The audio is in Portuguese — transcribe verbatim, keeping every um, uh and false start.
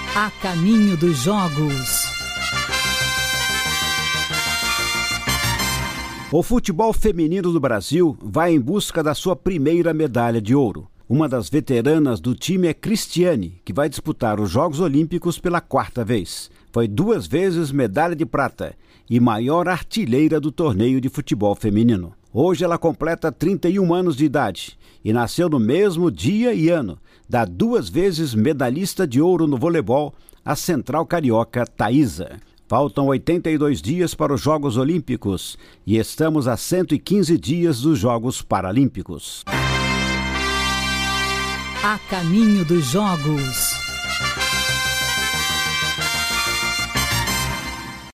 A caminho dos Jogos. O futebol feminino do Brasil vai em busca da sua primeira medalha de ouro. Uma das veteranas do time é Cristiane, que vai disputar os Jogos Olímpicos pela quarta vez. Foi duas vezes medalha de prata e maior artilheira do torneio de futebol feminino. Hoje ela completa trinta e um anos de idade e nasceu no mesmo dia e ano da duas vezes medalhista de ouro no voleibol, a central carioca Thaísa. Faltam oitenta e dois dias para os Jogos Olímpicos e estamos a cento e quinze dias dos Jogos Paralímpicos. A caminho dos Jogos.